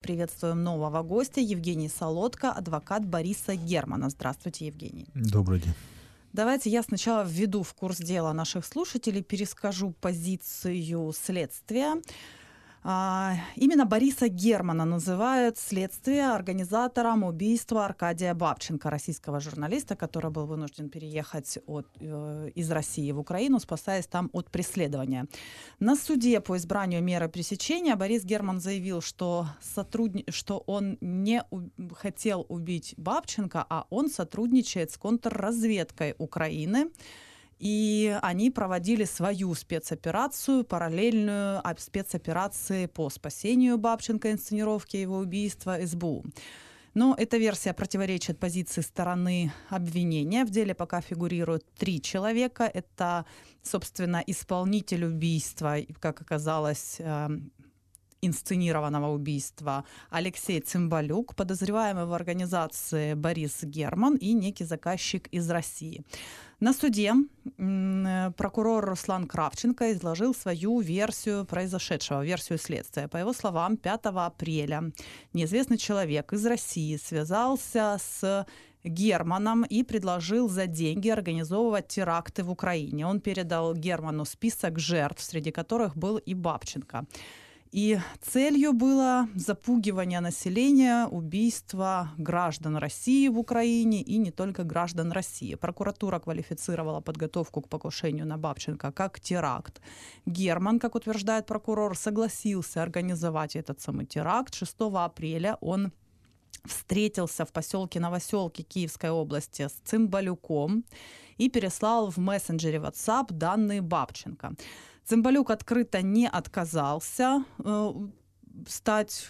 приветствуем нового гостя, Евгений Солодко, адвокат Бориса Германа. Здравствуйте, Евгений. Добрый день. Давайте я сначала введу в курс дела наших слушателей, перескажу позицию следствия. Именно Бориса Германа называют следствие организатором убийства Аркадия Бабченко, российского журналиста, который был вынужден переехать из России в Украину, спасаясь там от преследования. На суде по избранию меры пресечения Борис Герман заявил, что он не хотел убить Бабченко, а он сотрудничает с контрразведкой Украины. И они проводили свою спецоперацию, параллельную спецоперации по спасению Бабченко, инсценировке его убийства СБУ. Но эта версия противоречит позиции стороны обвинения. В деле пока фигурируют 3 человека. Это, собственно, исполнитель убийства, как оказалось, инсценированного убийства Алексей Цымбалюк, подозреваемый в организации Борис Герман и некий заказчик из России. На суде прокурор Руслан Кравченко изложил свою версию произошедшего, версию следствия. По его словам, 5 апреля неизвестный человек из России связался с Германом и предложил за деньги организовывать теракты в Украине. Он передал Герману список жертв, среди которых был и Бабченко. И целью было запугивание населения, убийство граждан России в Украине и не только граждан России. Прокуратура квалифицировала подготовку к покушению на Бабченко как теракт. Герман, как утверждает прокурор, согласился организовать этот самый теракт. 6 апреля он встретился в поселке Новоселки Киевской области с Цымбалюком и переслал в мессенджере WhatsApp данные Бабченко. Цымбалюк открыто не отказался стать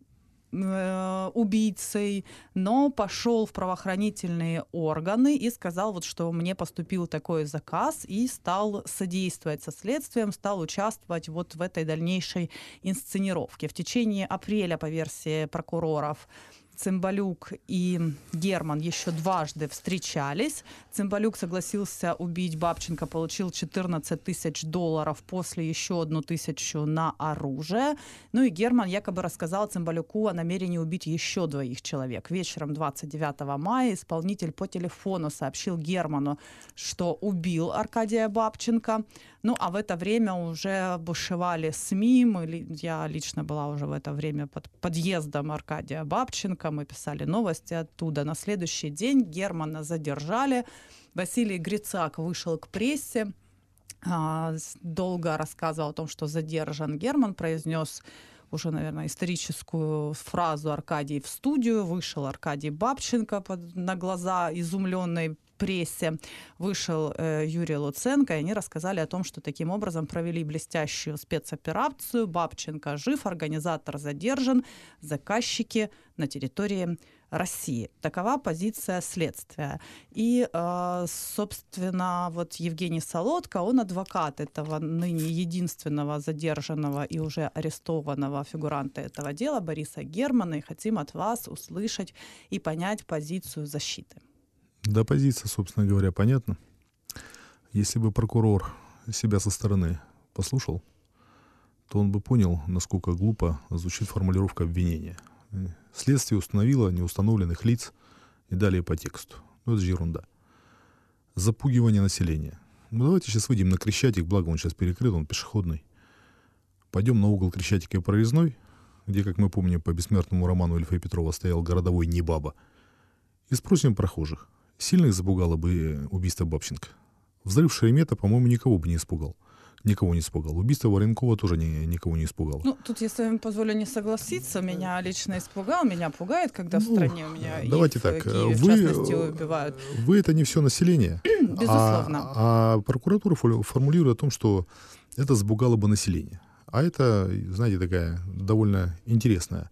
убийцей, но пошел в правоохранительные органы и сказал, что мне поступил такой заказ, и стал содействовать со следствием, стал участвовать в этой дальнейшей инсценировке. В течение апреля, по версии прокуроров, Цымбалюк и Герман еще дважды встречались. Цымбалюк согласился убить Бабченко, получил $14 000, после еще 1 000 на оружие. Ну и Герман якобы рассказал Цымбалюку о намерении убить еще 2 человек. Вечером 29 мая исполнитель по телефону сообщил Герману, что убил Аркадия Бабченко. Ну а в это время уже бушевали СМИ. Я лично была уже в это время под подъездом Аркадия Бабченко. Мы писали новости оттуда. На следующий день Германа задержали. Василий Грицак вышел к прессе, долго рассказывал о том, что задержан Герман, произнес уже, наверное, историческую фразу «Аркадий в студию». Вышел Аркадий Бабченко на глаза изумленной прессе, вышел Юрий Луценко, и они рассказали о том, что таким образом провели блестящую спецоперацию. Бабченко жив, организатор задержан, заказчики на территории России. Такова позиция следствия. И, собственно, Евгений Солодко, он адвокат этого ныне единственного задержанного и уже арестованного фигуранта этого дела, Бориса Германа, и хотим от вас услышать и понять позицию защиты. Да, позиция, собственно говоря, понятна. Если бы прокурор себя со стороны послушал, то он бы понял, насколько глупо звучит формулировка обвинения. Следствие установило неустановленных лиц и далее по тексту. Ну, это же ерунда. Запугивание населения. Ну, давайте сейчас выйдем на Крещатик, благо он сейчас перекрыт, он пешеходный. Пойдем на угол Крещатика и Прорезной, где, как мы помним, по бессмертному роману Ильфа и Петрова стоял городовой Небаба, и спросим прохожих, сильно их запугало бы убийство Бабченко? Взрыв Шеремета, по-моему, никого бы не испугал. Никого не испугал. Убийство Варенкова тоже никого не испугало. Ну, тут, если я вам позволю не согласиться, меня лично испугал, меня пугает, когда в стране у меня давайте в так, Киеве, в частности, убивают. Вы это не все население. Безусловно. А прокуратура формулирует о том, что это запугало бы население. А это, знаете, такая довольно интересное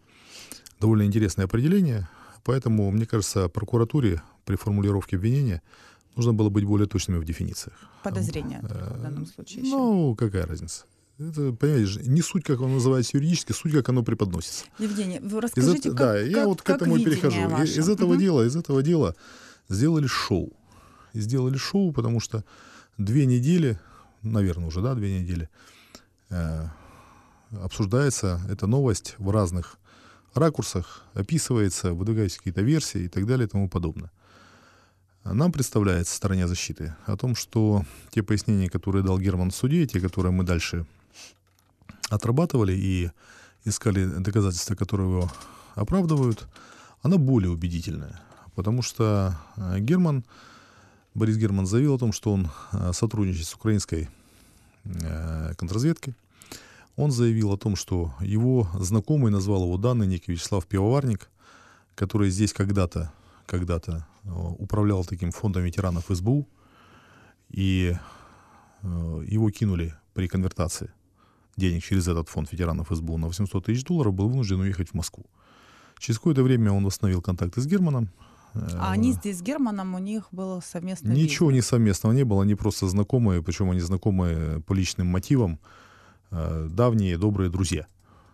определение. Поэтому, мне кажется, прокуратуре при формулировке обвинения нужно было быть более точными в дефинициях. Подозрение в данном случае еще. Ну, какая разница? Это, понимаете, не суть, как оно называется юридически, суть, как оно преподносится. Евгений, вы расскажите, я к этому и перехожу. Ваше? Из этого дела сделали шоу. И сделали шоу, потому что 2 недели, наверное, уже, 2 недели, обсуждается эта новость в разных ракурсах описывается, выдвигаются какие-то версии и так далее и тому подобное. Нам представляется стороне защиты о том, что те пояснения, которые дал Герман в суде, те, которые мы дальше отрабатывали и искали доказательства, которые его оправдывают, она более убедительная. Потому что Борис Герман заявил о том, что он сотрудничает с украинской контрразведкой. Он заявил о том, что его знакомый назвал его данные некий Вячеслав Пивоварник, который здесь когда-то управлял таким фондом ветеранов СБУ, и его кинули при конвертации денег через этот фонд ветеранов СБУ на $800 тысяч, был вынужден уехать в Москву. Через какое-то время он восстановил контакты с Германом. А они здесь с Германом, у них было совместное Ничего бизнес. не совместного не было, они просто знакомые, причем они знакомые по личным мотивам, давние добрые друзья.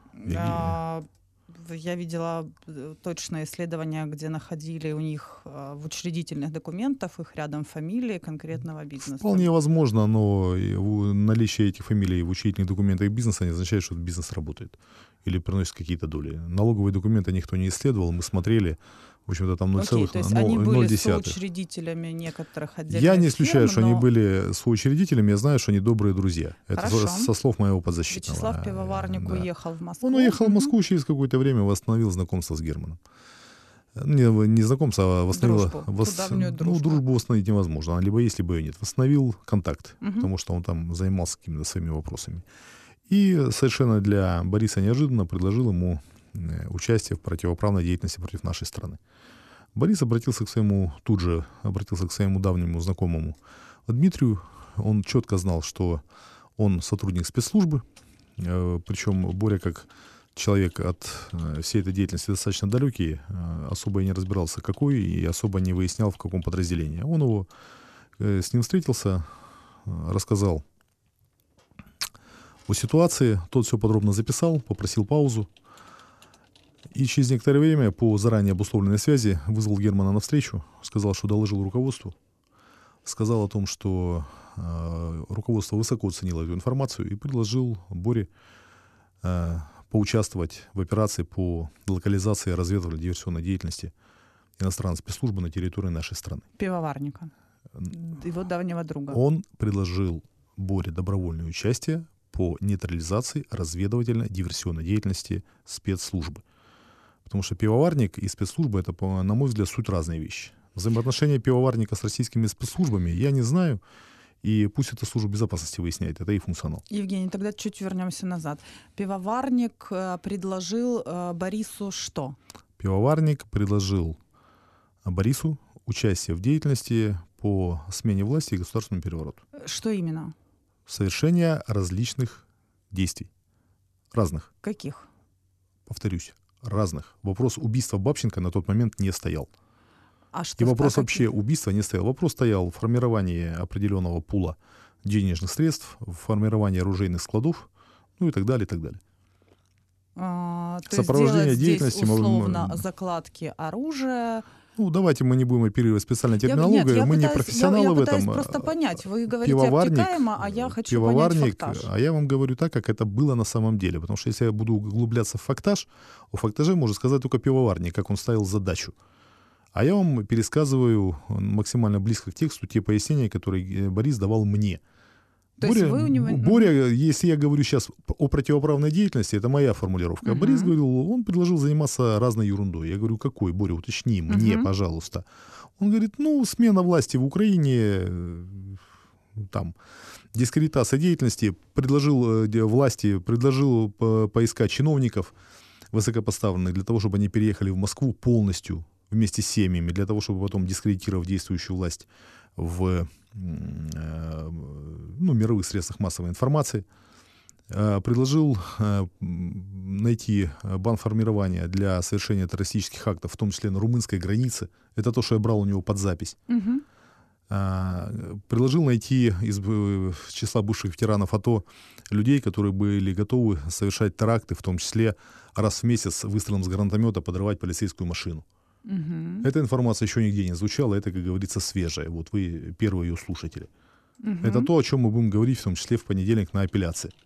Я видела точное исследование, где находили у них в учредительных документах их рядом фамилии конкретного бизнеса. Вполне возможно, но наличие этих фамилий в учредительных документах бизнеса не означает, что бизнес работает или приносит какие-то доли. Налоговые документы никто не исследовал, мы смотрели, в общем-то, там 0,0. То есть они были соучредителями некоторых отдельных Я не исключаю, фирм, что они были соучредителями, я знаю, что они добрые друзья. Это со слов моего подзащитного. Вячеслав Пивоварник уехал в Москву. Он уехал в Москву, через какое-то время восстановил знакомство с Германом. Не знакомство, а восстановил... Дружбу восстановить невозможно. Либо есть, либо ее нет. Восстановил контакт, потому что он там занимался какими-то своими вопросами. И совершенно для Бориса неожиданно предложил ему участие в противоправной деятельности против нашей страны. Борис тут же обратился к своему давнему знакомому Дмитрию. Он четко знал, что он сотрудник спецслужбы, причем Боря, как человек от всей этой деятельности достаточно далекий, особо и не разбирался, какой, и особо не выяснял, в каком подразделении. Он с ним встретился, рассказал о ситуации, тот все подробно записал, попросил паузу. И через некоторое время по заранее обусловленной связи вызвал Германа на встречу, сказал, что доложил руководству, сказал о том, что руководство высоко оценило эту информацию и предложил Боре поучаствовать в операции по локализации и разведывательной диверсионной деятельности иностранной спецслужбы на территории нашей страны. Пивоварника, его давнего друга. Он предложил Боре добровольное участие по нейтрализации разведывательно-диверсионной деятельности спецслужбы. Потому что пивоварник и спецслужбы — это, на мой взгляд, суть разные вещи. Взаимоотношения пивоварника с российскими спецслужбами я не знаю, и пусть это служба безопасности выясняет, это их функционал. Евгений, тогда чуть вернемся назад. Пивоварник предложил Борису что? Пивоварник предложил Борису участие в деятельности по смене власти и государственному перевороту. Что именно? Совершение различных действий. Разных. Каких? Повторюсь, разных. Вопрос убийства Бабченко на тот момент не стоял. И вопрос вообще убийства не стоял. Вопрос стоял в формировании определенного пула денежных средств, в формировании оружейных складов, ну и так далее, и так далее. Сопровождение деятельности условно закладки оружия. Ну, давайте мы не будем оперировать специальной терминологией, мы не профессионалы в этом. Я пытаюсь просто понять. Вы говорите обтекаемо, а я хочу понять фактаж. А я вам говорю так, как это было на самом деле. Потому что если я буду углубляться в фактаж, о фактаже может сказать только пивоварник, как он ставил задачу. А я вам пересказываю максимально близко к тексту те пояснения, которые Борис давал мне. Боря, если я говорю сейчас о противоправной деятельности, это моя формулировка. А Борис говорил, он предложил заниматься разной ерундой. Я говорю, какой, Боря, уточни мне, пожалуйста. Он говорит, смена власти в Украине, там, дискредитация деятельности, предложил поискать чиновников высокопоставленных для того, чтобы они переехали в Москву полностью вместе с семьями, для того, чтобы потом, дискредитировав действующую власть в мировых средствах массовой информации, предложил найти банформирование для совершения террористических актов, в том числе на румынской границе. Это то, что я брал у него под запись. Предложил найти из числа бывших ветеранов АТО людей, которые были готовы совершать теракты, в том числе раз в месяц выстрелом с гранатомета подрывать полицейскую машину. Эта информация еще нигде не звучала, это, как говорится, свежая. Вот вы первые ее слушатели. Это то, о чем мы будем говорить, в том числе в понедельник на апелляции.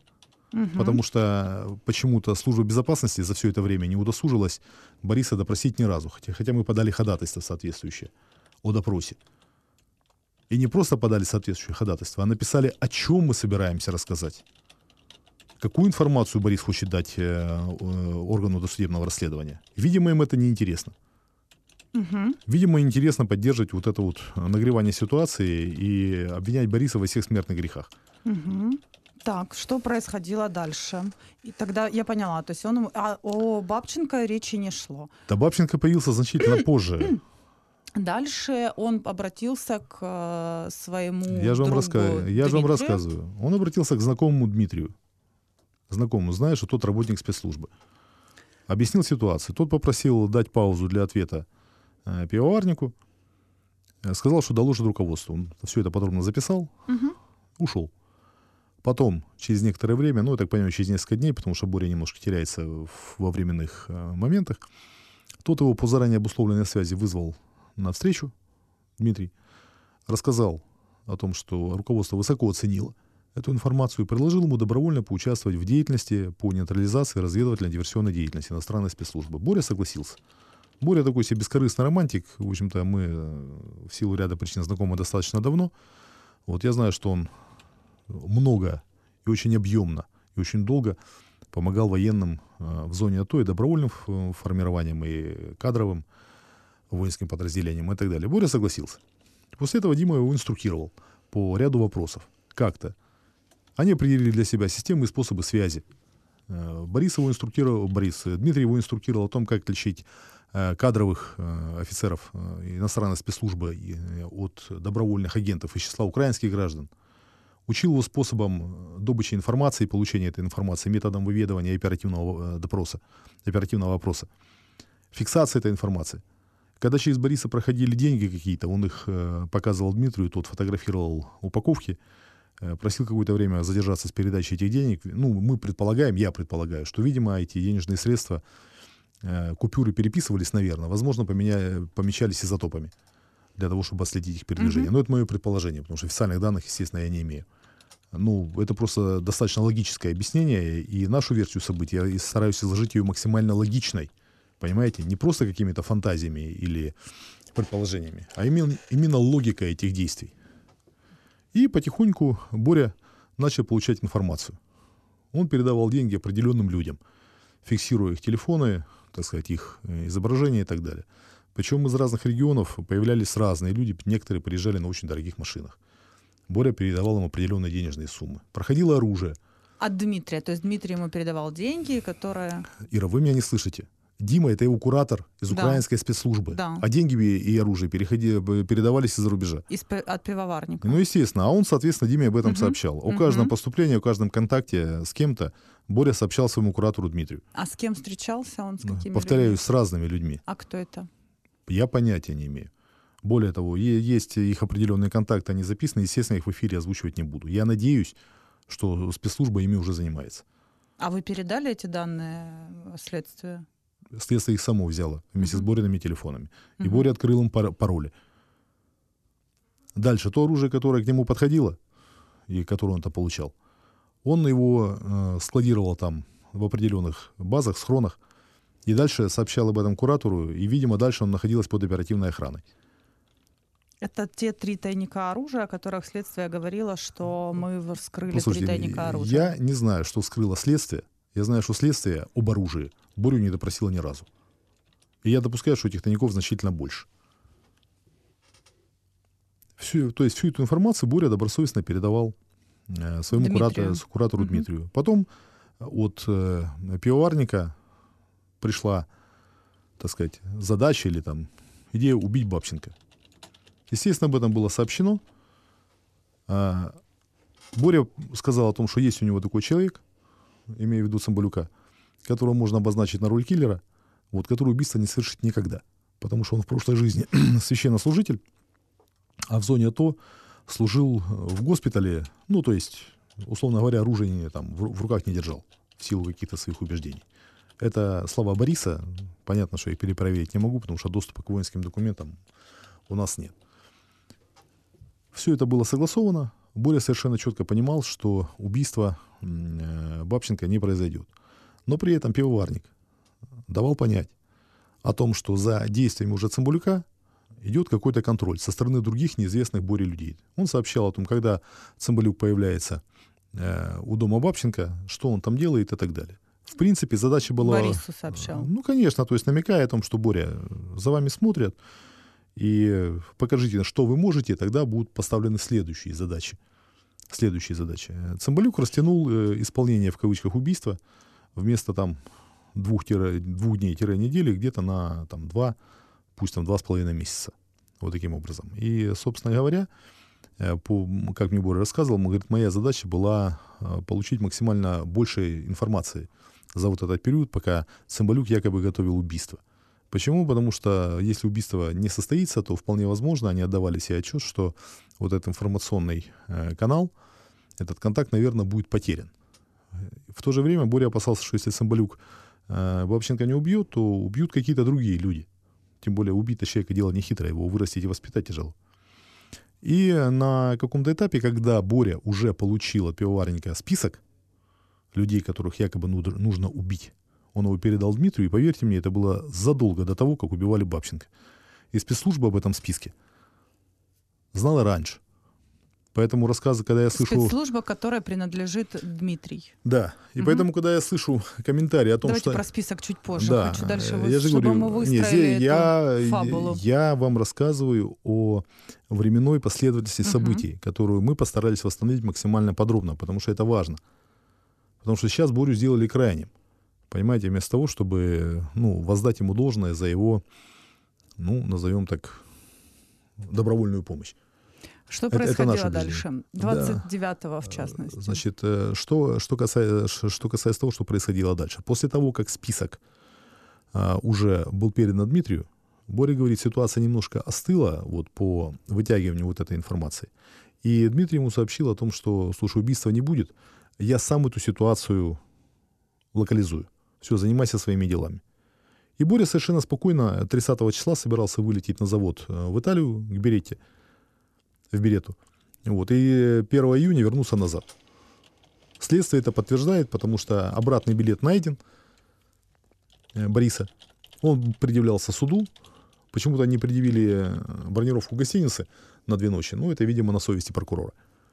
Потому что почему-то служба безопасности за все это время не удосужилась Бориса допросить ни разу. Хотя мы подали ходатайство соответствующее о допросе. И не просто подали соответствующее ходатайство, а написали, о чем мы собираемся рассказать. Какую информацию Борис хочет дать органу досудебного расследования. Видимо, им это неинтересно. Видимо, интересно поддерживать вот это вот нагревание ситуации и обвинять Бориса во всех смертных грехах. Так, что происходило дальше? И тогда я поняла, то есть о Бабченко речи не шло. Да, Бабченко появился значительно позже. Дальше он обратился к своему Я же вам другу рассказываю. Он обратился к знакомому Дмитрию. Знакомому, знаешь, что тот работник спецслужбы. Объяснил ситуацию. Тот попросил дать паузу для ответа пивоварнику. Сказал, что доложит руководству. Он все это подробно записал. Ушел. Потом, через некоторое время, я так понимаю, через несколько дней, потому что Боря немножко теряется во временных моментах, тот его по заранее обусловленной связи вызвал на встречу, Дмитрий, рассказал о том, что руководство высоко оценило эту информацию и предложил ему добровольно поучаствовать в деятельности по нейтрализации разведывательно-диверсионной деятельности иностранной спецслужбы. Боря согласился. Боря такой себе бескорыстный романтик. В общем-то, мы в силу ряда причин знакомы достаточно давно. Вот я знаю, что он много и очень объемно и очень долго помогал военным в зоне АТО и добровольным формированием, и кадровым воинским подразделениям и так далее. Боря согласился. После этого Дима его инструктировал по ряду вопросов. Как-то. Они определили для себя системы и способы связи. Дмитрий его инструктировал о том, как отличить кадровых офицеров иностранной спецслужбы от добровольных агентов из числа украинских граждан. Учил его способам добычи информации и получения этой информации, методом выведывания и оперативного вопроса. Фиксация этой информации. Когда через Бориса проходили деньги какие-то, он их показывал Дмитрию, тот фотографировал упаковки, просил какое-то время задержаться с передачей этих денег. Я предполагаю, что, видимо, эти денежные средства, купюры переписывались, наверное, возможно, помечались изотопами для того, чтобы отследить их передвижение. Но это мое предположение, потому что официальных данных, естественно, я не имею. Это просто достаточно логическое объяснение, и нашу версию событий я стараюсь изложить ее максимально логичной, понимаете? Не просто какими-то фантазиями или предположениями, а именно логика этих действий. И потихоньку Боря начал получать информацию. Он передавал деньги определенным людям, фиксируя их телефоны, так сказать, их изображения и так далее. Причем из разных регионов появлялись разные люди, некоторые приезжали на очень дорогих машинах. Боря передавал им определенные денежные суммы. Проходило оружие. От Дмитрия, то есть Дмитрий ему передавал деньги, которые... Ира, вы меня не слышите. Дима — это его куратор из украинской спецслужбы. Да. А деньги и оружие передавались из-за рубежа. От пивоварника. Естественно. А он, соответственно, Диме об этом сообщал. О каждом поступлении, о каждом контакте с кем-то Боря сообщал своему куратору Дмитрию. А с кем встречался он? С какими Повторяю, людьми? с разными людьми. А кто это? Я понятия не имею. Более того, есть их определенные контакты, они записаны, естественно, их в эфире озвучивать не буду. Я надеюсь, что спецслужба ими уже занимается. А вы передали эти данные следствию? Следствие их само взяло вместе с Бориными телефонами. И Боря открыл им пароли. Дальше, то оружие, которое к нему подходило, и которое он там получал, он его складировал там в определенных базах, схронах, и дальше сообщал об этом куратору, и, видимо, дальше он находился под оперативной охраной. Это те 3 тайника оружия, о которых следствие говорило, что мы вскрыли 3 Послушайте, тайника оружия. Я не знаю, что вскрыло следствие. Я знаю, что следствие об оружии Борю не допросило ни разу. И я допускаю, что этих тайников значительно больше. То есть всю эту информацию Боря добросовестно передавал своему куратору Дмитрию. Потом от пивоварника пришла, так сказать, задача или там идея убить Бабченко. Естественно, об этом было сообщено. Боря сказал о том, что есть у него такой человек, имея в виду Цымбалюка, которого можно обозначить на роль киллера, который убийство не совершит никогда. Потому что он в прошлой жизни священнослужитель, а в зоне АТО служил в госпитале, то есть, условно говоря, оружие там в руках не держал в силу каких-то своих убеждений. Это слова Бориса. Понятно, что я их перепроверить не могу, потому что доступа к воинским документам у нас нет. Все это было согласовано. Боря совершенно четко понимал, что убийство Бабченко не произойдет. Но при этом пивоварник давал понять о том, что за действиями уже Цымбалюка идет какой-то контроль со стороны других неизвестных Боре людей. Он сообщал о том, когда Цымбалюк появляется у дома Бабченко, что он там делает и так далее. В принципе, задача была... Борису сообщал. Ну, конечно, то есть намекая о том, что, Боря, за вами смотрят, и покажите, что вы можете, тогда будут поставлены следующие задачи. Цымбалюк растянул исполнение, в кавычках, убийства вместо там 2 дней-недели где-то на там, 2, пусть там 2,5 месяца. Вот таким образом. И, собственно говоря, как мне Боря рассказывал, он говорит, моя задача была получить максимально больше информации за вот этот период, пока Цымбалюк якобы готовил убийство. Почему? Потому что если убийство не состоится, то вполне возможно, они отдавали себе отчет, что вот этот информационный канал, этот контакт, наверное, будет потерян. В то же время Боря опасался, что если Цымбалюк Бабченко не убьет, то убьют какие-то другие люди. Тем более убить человека дело не хитрое, его вырастить и воспитать тяжело. И на каком-то этапе, когда Боря уже получил от пивоварника список людей, которых якобы нужно убить, он его передал Дмитрию, и, поверьте мне, это было задолго до того, как убивали Бабченко. И спецслужба об этом списке знала раньше. Поэтому рассказы, когда я слышу... Спецслужба, которая принадлежит Дмитрий. Да, и поэтому, когда я слышу комментарии о том, Давайте что... про список чуть позже. Да, хочу дальше, я же чтобы говорю, мы выстроили эту фабулу. Я вам рассказываю о временной последовательности событий, которую мы постарались восстановить максимально подробно, потому что это важно. Потому что сейчас Борю сделали крайним. Понимаете, вместо того, чтобы воздать ему должное за его, назовем так, добровольную помощь. Что происходило дальше? 29-го, в частности. Значит, что касается того, что происходило дальше. После того, как список уже был передан Дмитрию, Боря говорит, ситуация немножко остыла по вытягиванию вот этой информации. И Дмитрий ему сообщил о том, что, слушай, убийства не будет, я сам эту ситуацию локализую. Все, занимайся своими делами. И Боря совершенно спокойно 30 числа собирался вылететь на завод в Италию, к Беретте, в Беретту. И 1 июня вернулся назад. Следствие это подтверждает, потому что обратный билет найден Бориса. Он предъявлялся суду. Почему-то они предъявили бронировку гостиницы на 2 ночи. Это, видимо, на совести прокурора.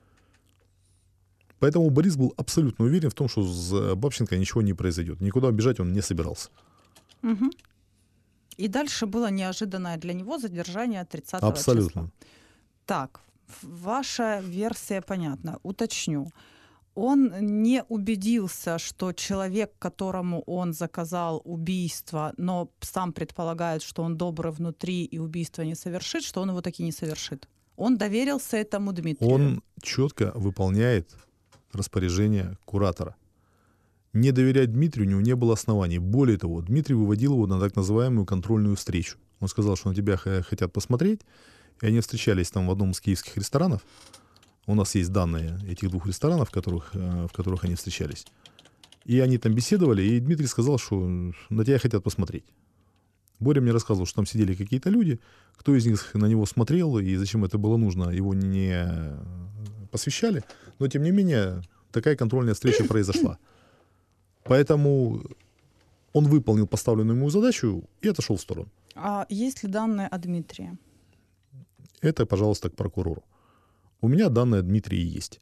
Поэтому Борис был абсолютно уверен в том, что с Бабченко ничего не произойдет. Никуда бежать он не собирался. Угу. И дальше было неожиданное для него задержание 30 Абсолютно. числа. Так, ваша версия понятна. Уточню. Он не убедился, что человек, которому он заказал убийство, но сам предполагает, что он добрый внутри и убийство не совершит, что он его таки не совершит. Он доверился этому Дмитрию. Он четко выполняет распоряжение куратора. Не доверять Дмитрию у него не было оснований. Более того, Дмитрий выводил его на так называемую контрольную встречу. Он сказал, что на тебя хотят посмотреть, и они встречались там в одном из киевских ресторанов. У нас есть данные этих 2 ресторанов, в которых они встречались. И они там беседовали, и Дмитрий сказал, что на тебя хотят посмотреть. Боря мне рассказывал, что там сидели какие-то люди, кто из них на него смотрел, и зачем это было нужно, его не посвящали. Но, тем не менее, такая контрольная встреча произошла. Поэтому он выполнил поставленную ему задачу и отошел в сторону. А есть ли данные о Дмитрии? Это, пожалуйста, к прокурору. У меня данные о Дмитрии есть.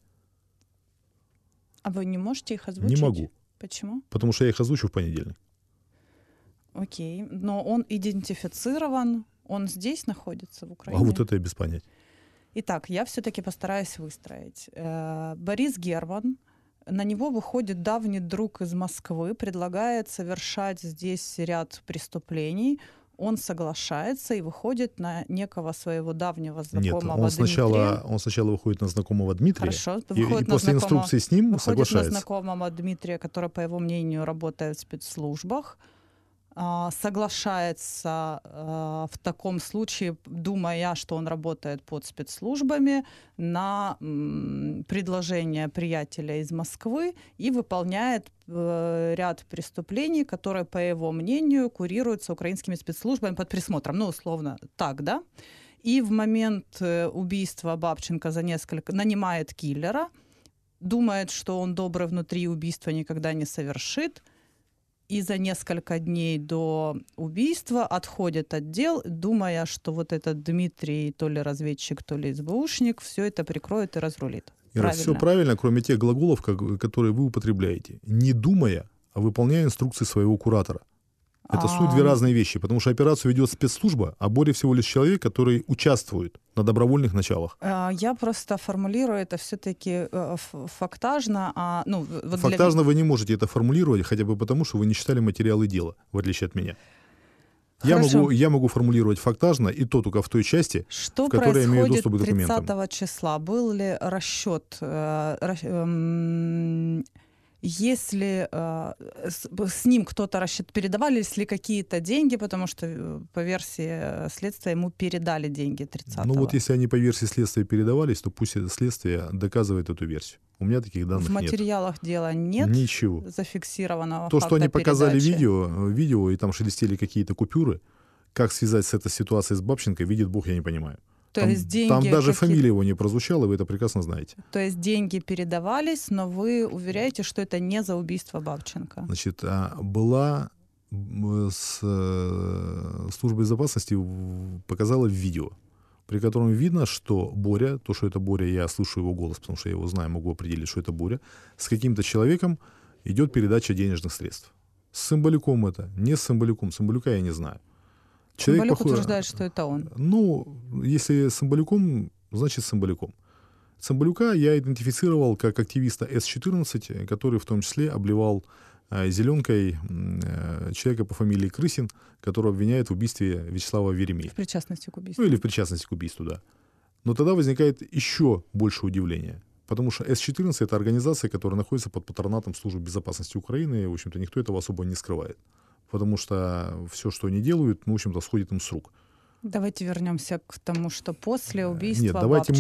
А вы не можете их озвучить? Не могу. Почему? Потому что я их озвучу в понедельник. Окей. Но он идентифицирован, он здесь находится, в Украине? А вот это я без понятия. Итак, я все-таки постараюсь выстроить. Борис Герман, на него выходит давний друг из Москвы, предлагает совершать здесь ряд преступлений. Он соглашается и выходит на некого своего давнего знакомого Дмитрия. Он сначала выходит на знакомого Дмитрия. Хорошо. И после инструкции с ним соглашается. Выходит на знакомого Дмитрия, который, по его мнению, работает в спецслужбах. Соглашается в таком случае, думая, что он работает под спецслужбами, на предложение приятеля из Москвы и выполняет ряд преступлений, которые, по его мнению, курируются украинскими спецслужбами под присмотром. Условно так, да? И в момент убийства Бабченко нанимает киллера, думает, что он добрый внутри, убийства никогда не совершит, и за несколько дней до убийства отходит от дел, думая, что вот этот Дмитрий, то ли разведчик, то ли СБУшник, все это прикроет и разрулит. Ира, все правильно, кроме тех глаголов, которые вы употребляете. Не думая, а выполняя инструкции своего куратора. Это суть две разные вещи, потому что операцию ведет спецслужба, а Боря всего лишь человек, который участвует на добровольных началах. Я просто формулирую это все-таки фактажно. Вот фактажно вы не можете это формулировать, хотя бы потому, что вы не читали материалы дела, в отличие от меня. Я могу формулировать фактажно, и то только в той части, в которой я имею доступ к документам. Что происходит 30 числа? Был ли расчет, если с ним кто-то передавались ли какие-то деньги, потому что по версии следствия ему передали деньги 30-го? Ну вот если они по версии следствия передавались, то пусть следствие доказывает эту версию. У меня таких данных нет. В материалах дела нет ничего зафиксированного то, факта что они показали передачи. видео, и там шелестели какие-то купюры, как связать с этой ситуацией с Бабченко, видит Бог, я не понимаю. Там даже фамилия его не прозвучала, вы это прекрасно знаете. То есть деньги передавались, но вы уверяете, что это не за убийство Бабченко? Значит, была служба безопасности показала видео, при котором видно, что Боря, то, что это Боря, я слышу его голос, потому что я его знаю, могу определить, что это Боря, с каким-то человеком идет передача денежных средств. С Цымбалюком это, не с Цымбалюком, Цымбалюка я не знаю. Цымбалюк утверждает, что это он. Ну, если с Цымбалюком, значит с Цымбалюком. Цымбалюка я идентифицировал как активиста С-14, который в том числе обливал зеленкой человека по фамилии Крысин, которого обвиняют в убийстве Вячеслава Веремея. В причастности к убийству. Ну или в причастности к убийству, да. Но тогда возникает еще больше удивления. Потому что С-14 — это организация, которая находится под патронатом Службы безопасности Украины, и, в общем-то, никто этого особо не скрывает. Потому что все, что они делают, ну, в общем-то, сходит им с рук. Давайте вернемся к тому, что после убийства Нет, давайте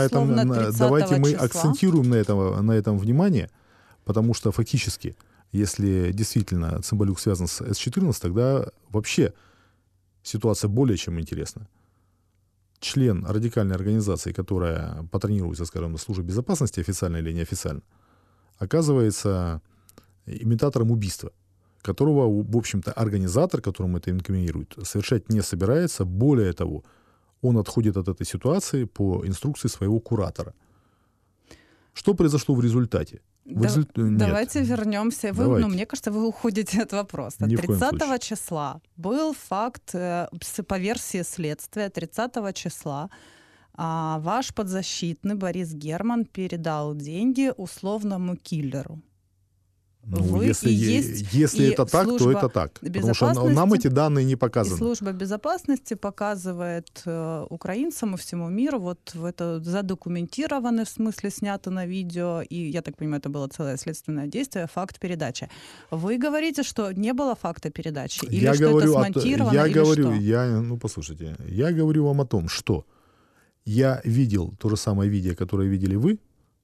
мы акцентируем на этом внимание, потому что фактически, если действительно Цымбалюк связан с С-14, тогда вообще ситуация более чем интересна. Член радикальной организации, которая патронируется, скажем, на службе безопасности, официально или неофициально, оказывается имитатором убийства, которого, в общем-то, организатор, которому это инкриминирует, совершать не собирается. Более того, он отходит от этой ситуации по инструкции своего куратора. Что произошло в результате? Давайте вернемся. Давайте. Мне кажется, вы уходите от вопроса. 30 числа был факт, по версии следствия, 30 числа ваш подзащитный Борис Герман передал деньги условному киллеру. Ну, если это так, то это так. Потому что нам эти данные не показаны. И служба безопасности показывает украинцам и всему миру, вот это задокументировано, в смысле снято на видео, и, я так понимаю, это было целое следственное действие, факт передачи. Вы говорите, что не было факта передачи? Или что это смонтировано? Послушайте, я говорю вам о том, что я видел то же самое видео, которое видели вы,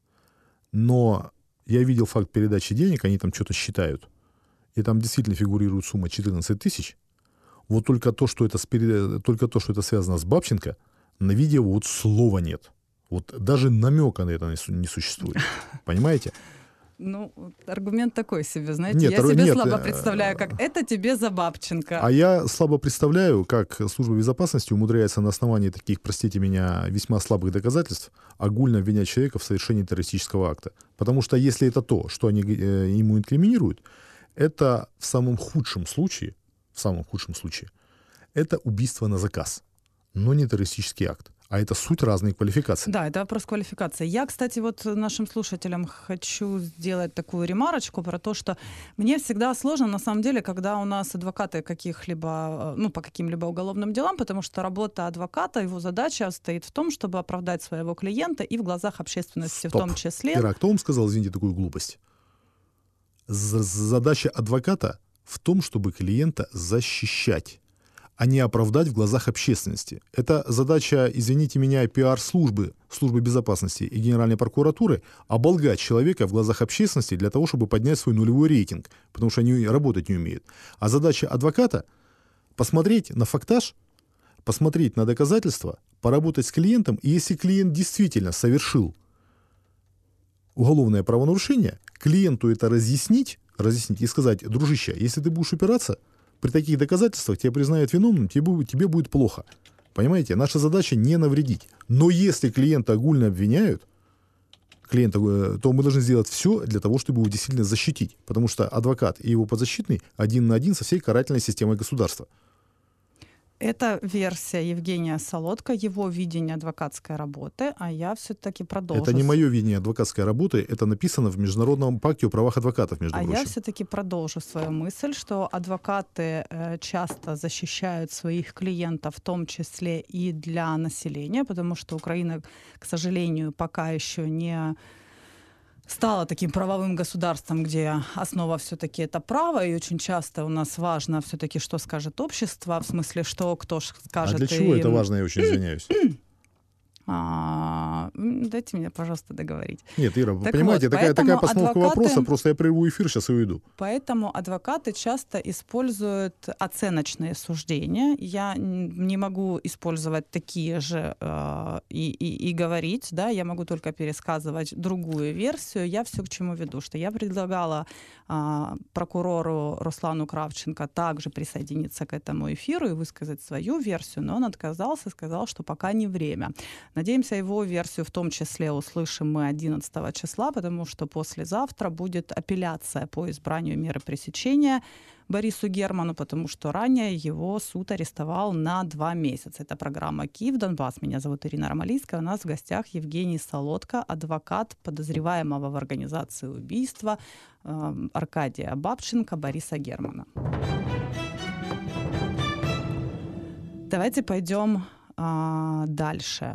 но я видел факт передачи денег, они там что-то считают, и там действительно фигурирует сумма 14 тысяч. Вот только то, что это связано с Бабченко, на видео вот слова нет. Вот даже намека на это не существует. Понимаете? Ну, аргумент такой себе, знаете. Я слабо представляю, как это тебе за Бабченко. А я слабо представляю, как служба безопасности умудряется на основании таких, простите меня, весьма слабых доказательств огульно обвинять человека в совершении террористического акта. Потому что если это то, что они ему инкриминируют, это в самом худшем случае, это убийство на заказ, но не террористический акт. А это суть разной квалификации. Да, это вопрос квалификации. Я, кстати, вот нашим слушателям хочу сделать такую ремарочку про то, что мне всегда сложно, на самом деле, когда у нас адвокаты по каким-либо уголовным делам, потому что работа адвоката, его задача стоит в том, чтобы оправдать своего клиента и в глазах общественности в том числе. Ира, кто вам сказал, извините, такую глупость? Задача адвоката в том, чтобы клиента защищать, а не оправдать в глазах общественности. Это задача, извините меня, пиар-службы, службы безопасности и Генеральной прокуратуры оболгать человека в глазах общественности для того, чтобы поднять свой нулевой рейтинг, потому что они работать не умеют. А задача адвоката — посмотреть на фактаж, посмотреть на доказательства, поработать с клиентом, и если клиент действительно совершил уголовное правонарушение, клиенту это разъяснить и сказать: дружище, если ты будешь упираться, при таких доказательствах тебя признают виновным, тебе будет плохо. Понимаете? Наша задача не навредить. Но если клиента огульно обвиняют, то мы должны сделать все для того, чтобы его действительно защитить. Потому что адвокат и его подзащитный один на один со всей карательной системой государства. Это версия Евгения Солодко, его видение адвокатской работы, а я все-таки продолжу. Это не мое видение адвокатской работы, это написано в Международном пакте о правах адвокатов, между прочим. Я все-таки продолжу свою мысль, что адвокаты часто защищают своих клиентов, в том числе и для населения, потому что Украина, к сожалению, пока еще не стала таким правовым государством, где основа все-таки это право, и очень часто у нас важно все-таки, что скажет общество, в смысле, что кто скажет. А для чего это важно, я очень извиняюсь? Дайте мне, пожалуйста, договорить. Нет, Ира, вы понимаете, вот, такая постановка вопроса, просто я прерву эфир, сейчас и уйду. Поэтому адвокаты часто используют оценочные суждения. Я не могу использовать такие же и говорить, да, я могу только пересказывать другую версию. Я все к чему веду, что я предлагала прокурору Руслану Кравченко также присоединиться к этому эфиру и высказать свою версию, но он отказался, сказал, что пока не время. Надеемся, его версию в том числе услышим мы 11 числа, потому что послезавтра будет апелляция по избранию меры пресечения Борису Герману, потому что ранее его суд арестовал на 2 месяца. Это программа «Киев, Донбасс». Меня зовут Ирина Ромалийская. У нас в гостях Евгений Солодко, адвокат подозреваемого в организации убийства Аркадия Бабченко Бориса Германа. Давайте пойдем дальше.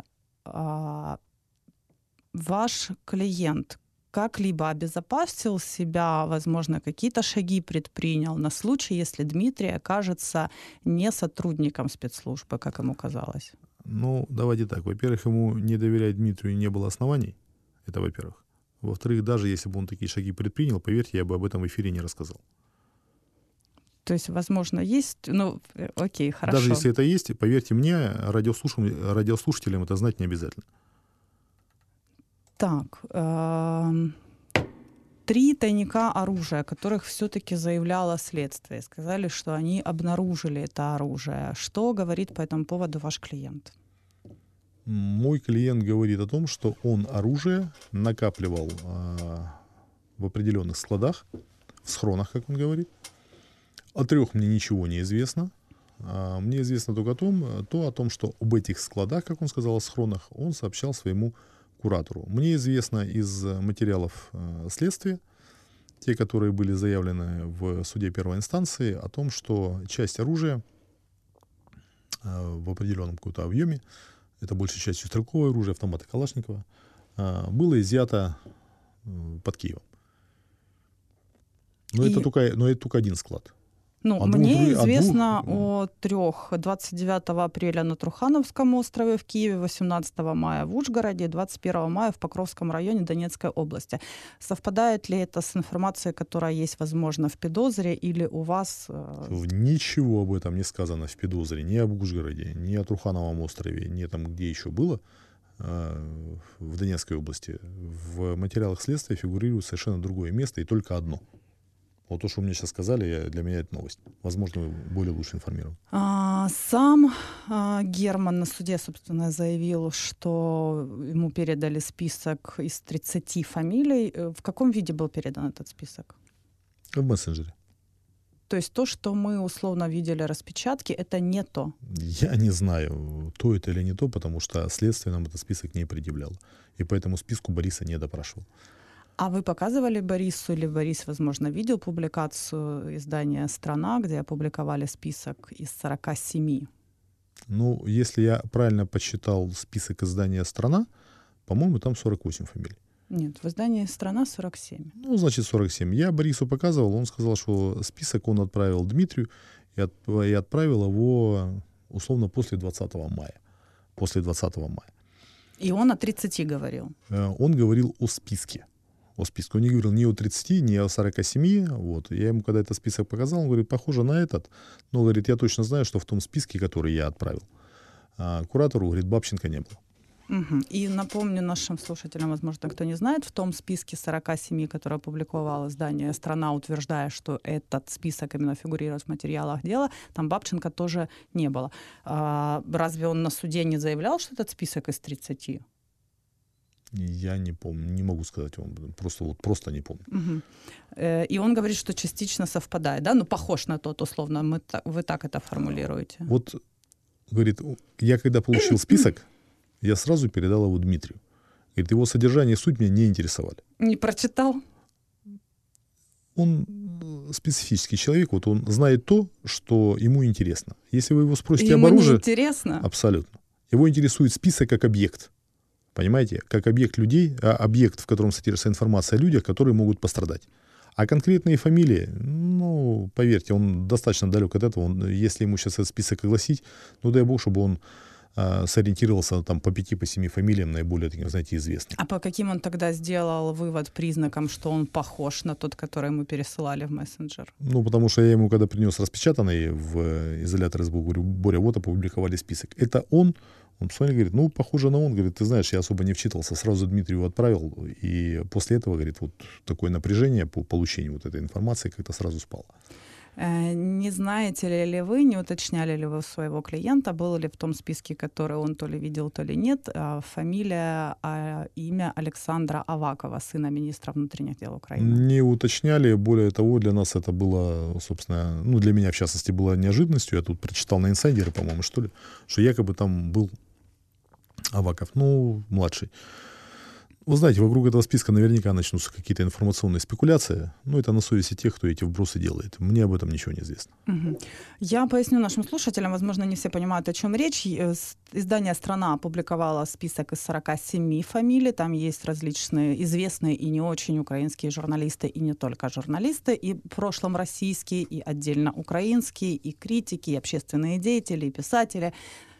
Ваш клиент как-либо обезопасил себя, возможно, какие-то шаги предпринял на случай, если Дмитрий окажется не сотрудником спецслужбы, как ему казалось? Ну, давайте так. Во-первых, ему не доверять Дмитрию не было оснований. Это во-первых. Во-вторых, даже если бы он такие шаги предпринял, поверьте, я бы об этом в эфире не рассказал. То есть, возможно, есть... Ну, окей, хорошо. Даже если это есть, поверьте мне, радиослушателям это знать не обязательно. Так, 3 тайника оружия, которых все-таки заявляло следствие. Сказали, что они обнаружили это оружие. Что говорит по этому поводу ваш клиент? Мой клиент говорит о том, что он оружие накапливал в определенных складах, в схронах, как он говорит. О 3 мне ничего не известно. Мне известно только о том, что об этих складах, как он сказал, о схронах, он сообщал своему куратору. Мне известно из материалов следствия, те, которые были заявлены в суде первой инстанции, о том, что часть оружия в определенном каком-то объеме, это большей частью стрелковое оружие, автоматы Калашникова, было изъято под Киевом. Но это только один склад. Ну, мне известно о 3. 29 апреля на Трухановском острове в Киеве, 18 мая в Ужгороде, 21 мая в Покровском районе Донецкой области. Совпадает ли это с информацией, которая есть, возможно, в подозре, или у вас... Ничего об этом не сказано в подозре, ни об Ужгороде, ни о Трухановом острове, ни там, где еще было, в Донецкой области. В материалах следствия фигурирует совершенно другое место и только одно. Вот то, что мне сейчас сказали, для меня это новость. Возможно, вы более лучше информированы. Сам Герман на суде, собственно, заявил, что ему передали список из 30 фамилий. В каком виде был передан этот список? В мессенджере. То есть то, что мы условно видели распечатки, это не то? Я не знаю, то это или не то, потому что следствие нам этот список не предъявляло. И по этому списку Бориса не допрашивал. А вы показывали Борису, или Борис, возможно, видел публикацию издания «Страна», где опубликовали список из 47? Ну, если я правильно подсчитал список издания «Страна», по-моему, там 48 фамилий. Нет, в издании «Страна» 47. Ну, значит, 47. Я Борису показывал, он сказал, что список он отправил Дмитрию и отправил его, условно, после 20 мая. После 20 мая. И он о 30 говорил? Он говорил о списке. Он не говорил ни о 30, ни о 47. Вот. Я ему, когда этот список показал, он говорит, похоже на этот. Но, говорит, я точно знаю, что в том списке, который я отправил, куратору, говорит, Бабченко не было. Мгм. И напомню нашим слушателям, возможно, кто не знает, в том списке 47, который опубликовало издание «Страна», утверждая, что этот список именно фигурирует в материалах дела, там Бабченко тоже не было. Разве он на суде не заявлял, что этот список из 30? Я не помню, не могу сказать вам, просто не помню. Мгм. И он говорит, что частично совпадает, да? Ну, похож на тот, условно, вы так это формулируете. Вот, говорит, я когда получил список, я сразу передал его Дмитрию. Говорит, его содержание и суть меня не интересовали. Не прочитал? Он специфический человек, вот он знает то, что ему интересно. Если вы его спросите об Ему не оружии... интересно? Абсолютно. Его интересует список как объект. Понимаете? Как объект людей, объект, в котором содержится информация о людях, которые могут пострадать. А конкретные фамилии, ну, поверьте, он достаточно далек от этого. Если ему сейчас этот список огласить, ну, дай бог, чтобы он сориентировался там по 5-7 фамилиям наиболее, знаете, известных. А по каким он тогда сделал вывод признаком, что он похож на тот, который мы пересылали в мессенджер? Ну, потому что я ему, когда принес распечатанный в изолятор СБУ, говорю, Боря, вот опубликовали список. Это он посмотрел, говорит, ну, похоже на он. Говорит, ты знаешь, я особо не вчитался, сразу Дмитрию отправил. И после этого, говорит, вот такое напряжение по получению вот этой информации как-то сразу спало. Не знаете ли вы, не уточняли ли вы у своего клиента, было ли в том списке, который он то ли видел, то ли нет, фамилия, имя Александра Авакова, сына министра внутренних дел Украины? Не уточняли. Более того, для нас это было, собственно, ну, для меня, в частности, было неожиданностью. Я тут прочитал на инсайдеры, по-моему, что ли, что якобы там был Аваков, ну, младший. Вы знаете, вокруг этого списка наверняка начнутся какие-то информационные спекуляции. Ну, это на совести тех, кто эти вбросы делает. Мне об этом ничего не известно. Угу. Я поясню нашим слушателям, возможно, не все понимают, о чем речь. Издание «Страна» опубликовало список из 47 фамилий. Там есть различные известные и не очень украинские журналисты, и не только журналисты, и в прошлом российские, и отдельно украинские, и критики, и общественные деятели, и писатели.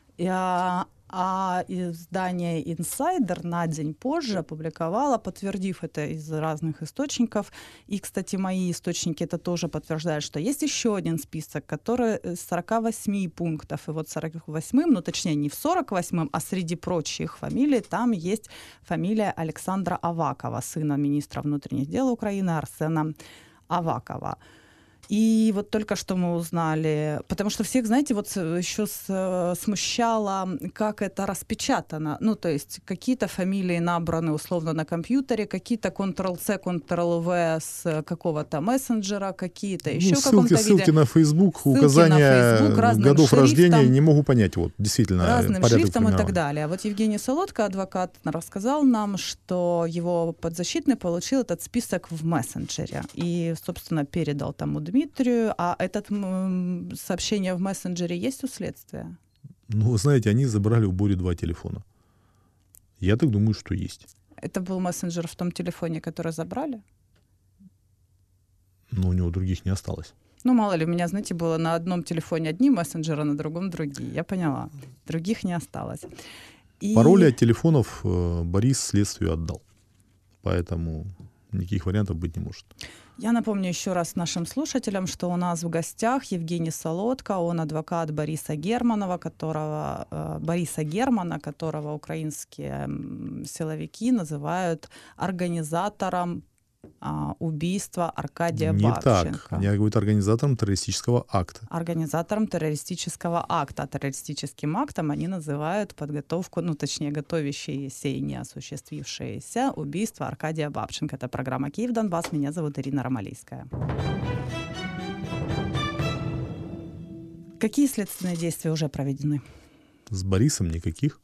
А издание «Инсайдер» на день позже опубликовало, подтвердив это из разных источников. И, кстати, мои источники это тоже подтверждают, что есть еще один список, который из 48 пунктов. И вот 48-м, ну точнее не в 48-м, а среди прочих фамилий там есть фамилия Александра Авакова, сына министра внутренних дел Украины Арсена Авакова. И вот только что мы узнали, потому что всех, знаете, вот еще смущало, как это распечатано. Ну, то есть какие-то фамилии набраны условно на компьютере, какие-то Ctrl-C, Ctrl-V с какого-то мессенджера, какие-то еще в каком-то виде. Ссылки на Facebook, указания годов рождения, не могу понять, вот действительно. Разным шрифтом и так далее. А вот Евгений Солодко, адвокат, рассказал нам, что его подзащитный получил этот список в мессенджере и, собственно, передал тому Дмитрию. А это сообщение в мессенджере есть у следствия? Ну, вы знаете, они забрали у Бори 2 телефона. Я так думаю, что есть. Это был мессенджер в том телефоне, который забрали? Но у него других не осталось. Ну, мало ли, у меня, знаете, было на одном телефоне одни мессенджеры, на другом другие. Я поняла. Других не осталось. Пароли от телефонов Борис следствию отдал. Поэтому никаких вариантов быть не может. Я напомню еще раз нашим слушателям, что у нас в гостях Евгений Солодко, он адвокат Бориса Германа, которого украинские силовики называют организатором убийства Аркадия Бабченко. Не так. Они говорят организатором террористического акта. Организатором террористического акта. А террористическим актом они называют подготовку, ну, точнее, готовящееся и не осуществившееся убийство Аркадия Бабченко. Это программа «Киев-Донбасс». Меня зовут Ирина Ромалийская. Какие следственные действия уже проведены? С Борисом никаких.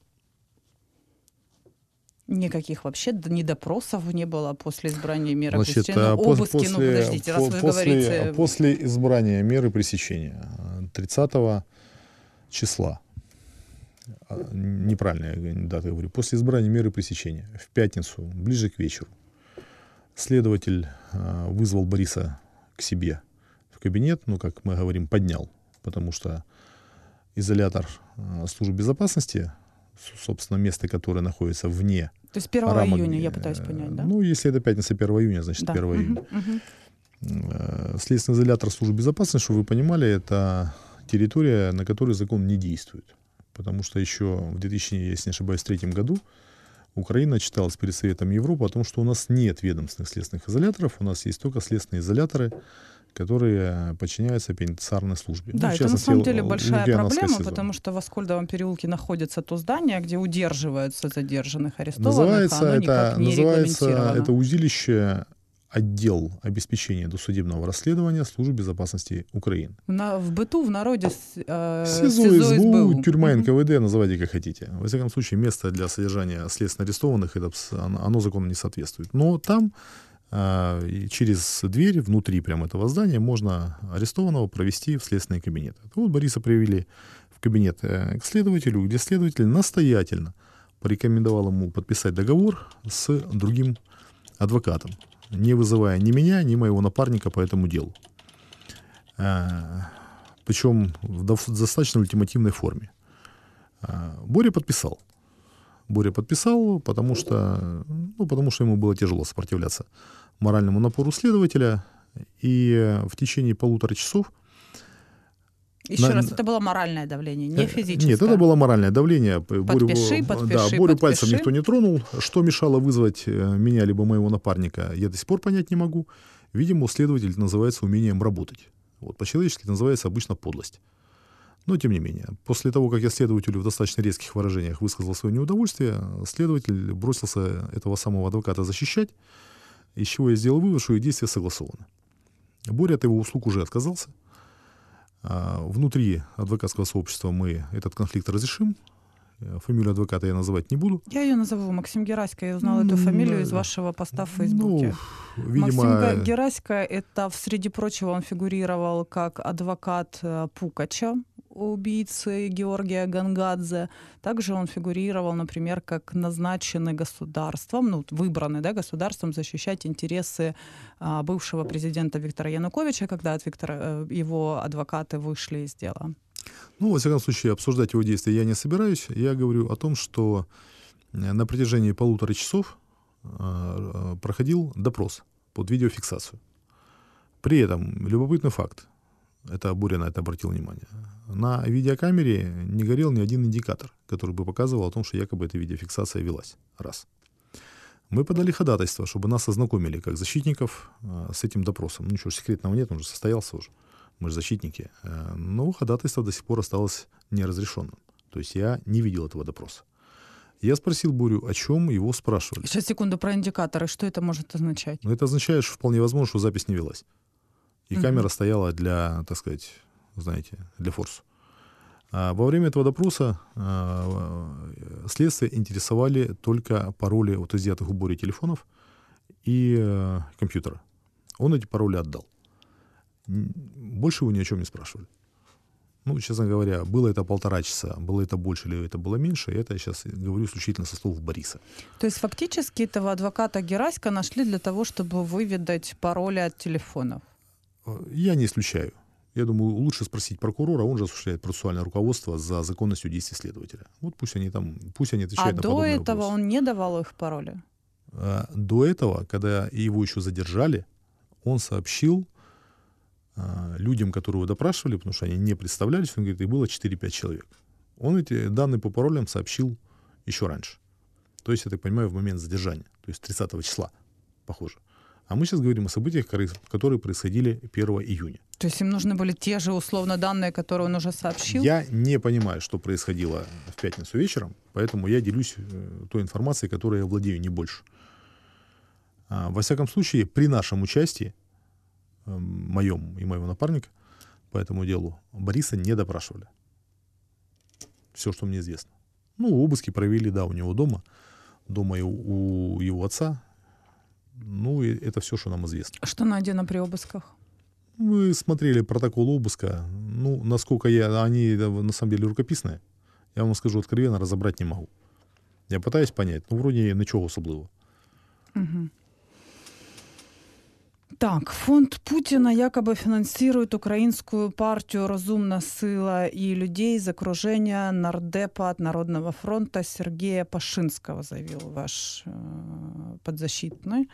Никаких вообще, ни допросов не было после избрания меры пресечения. Обыски, ну подождите, раз вы говорите... После избрания меры пресечения 30 числа, неправильная дата говорю, после избрания меры пресечения в пятницу, ближе к вечеру, следователь вызвал Бориса к себе в кабинет, ну, как мы говорим, поднял, потому что изолятор службы безопасности, собственно, место, которое находится вне. То есть 1 июня, я пытаюсь понять, да? Ну, если это пятница 1 июня, значит, да. 1 июня. Следственный изолятор службы безопасности, чтобы вы понимали, это территория, на которой закон не действует. потому что еще в 2000, если не ошибаюсь, 2003 году Украина отчиталась перед Советом Европы о том, что у нас нет ведомственных следственных изоляторов, у нас есть только следственные изоляторы, которые подчиняются пенитенциарной службе. Да, ну, это на самом деле большая Лукьяновское проблема, СИЗО. потому что в Аскольдовом переулке находится то здание, где удерживаются задержанных, арестованных, Называется а оно никак не регламентировано. это узилище отдел обеспечения досудебного расследования Службы безопасности Украины. В быту, в народе СИЗО, СБУ, тюрьма, Мгм. НКВД, называйте как хотите. Во всяком случае, место для содержания следственно арестованных, оно закону не соответствует. Но там и через дверь внутри прямо этого здания можно арестованного провести в следственный кабинет. Вот Бориса привели в кабинет к следователю, где следователь настоятельно порекомендовал ему подписать договор с другим адвокатом, не вызывая ни меня, ни моего напарника по этому делу. Причем в достаточно ультимативной форме. Боря подписал, потому что ему было тяжело сопротивляться моральному напору следователя. И в течение 1,5 часов... Еще раз, это было моральное давление, не физическое? Нет, это было моральное давление. Подпиши, Борю пальцем никто не тронул. Что мешало вызвать меня либо моего напарника, я до сих пор понять не могу. Видимо, у следователя это называется умением работать. Вот, по-человечески это называется обычно подлость. Но, тем не менее, после того, как я следователю в достаточно резких выражениях высказал свое неудовольствие, следователь бросился этого самого адвоката защищать, из чего я сделал вывод, что их действия согласованы. Боря от его услуг уже отказался. Внутри адвокатского сообщества мы этот конфликт разрешим. Фамилию адвоката я называть не буду. Я ее назову. Максим Герасько. Я узнала эту фамилию из вашего поста в Фейсбуке. Видимо... Максим Герасько, это, среди прочего, он фигурировал как адвокат Пукача, убийцы Георгия Гангадзе. Также он фигурировал, например, как назначенный государством, выбранный, да, государством защищать интересы бывшего президента Виктора Януковича, когда его адвокаты вышли из дела. Во всяком случае, обсуждать его действия я не собираюсь. Я говорю о том, что на протяжении 1,5 часов проходил допрос под видеофиксацию. При этом любопытный факт, это Боря на это обратил внимание, на видеокамере не горел ни один индикатор, который бы показывал о том, что якобы эта видеофиксация велась. Раз. Мы подали ходатайство, чтобы нас ознакомили, как защитников, с этим допросом. Ничего секретного нет, он же состоялся уже. Мы же защитники. Но ходатайство до сих пор осталось неразрешенным. То есть я не видел этого допроса. Я спросил Борю, о чем его спрашивали. Сейчас, секунду, про индикаторы. Что это может означать? Это означает, что вполне возможно, что запись не велась. И камера стояла для, так сказать, знаете, для форсу. Во время этого допроса следствие интересовали только пароли от изъятых у Бори телефонов и компьютера. Он эти пароли отдал. Больше его ни о чем не спрашивали. Честно говоря, было это 1,5 часа, было это больше или это было меньше, это я сейчас говорю исключительно со слов Бориса. То есть фактически этого адвоката Герасько нашли для того, чтобы выведать пароли от телефонов? Я не исключаю. Я думаю, лучше спросить прокурора, он же осуществляет процессуальное руководство за законностью действий следователя. Вот пусть они отвечают на подобные вопросы. А до этого он не давал их пароли? До этого, когда его еще задержали, он сообщил людям, которые его допрашивали, потому что они не представлялись, он говорит, их было 4-5 человек. Он эти данные по паролям сообщил еще раньше. То есть, я так понимаю, в момент задержания. То есть 30 числа, похоже. А мы сейчас говорим о событиях, которые происходили 1 июня. То есть им нужны были те же условно данные, которые он уже сообщил? Я не понимаю, что происходило в пятницу вечером, поэтому я делюсь той информацией, которой я владею, не больше. Во всяком случае, при нашем участии, моем и моего напарника по этому делу, Бориса не допрашивали. Все, что мне известно. Обыски провели, да, у него дома у его отца. И это все, что нам известно. Что найдено при обысках? Мы смотрели протокол обыска. Насколько они на самом деле рукописные, я вам скажу откровенно, разобрать не могу. Я пытаюсь понять, вроде ничего особливого. Угу. Так, фонд Путина якобы финансирует украинскую партию «Розумна сила» и людей из окружения нардепа от Народного фронта Сергея Пашинского, заявил ваш подзащитный.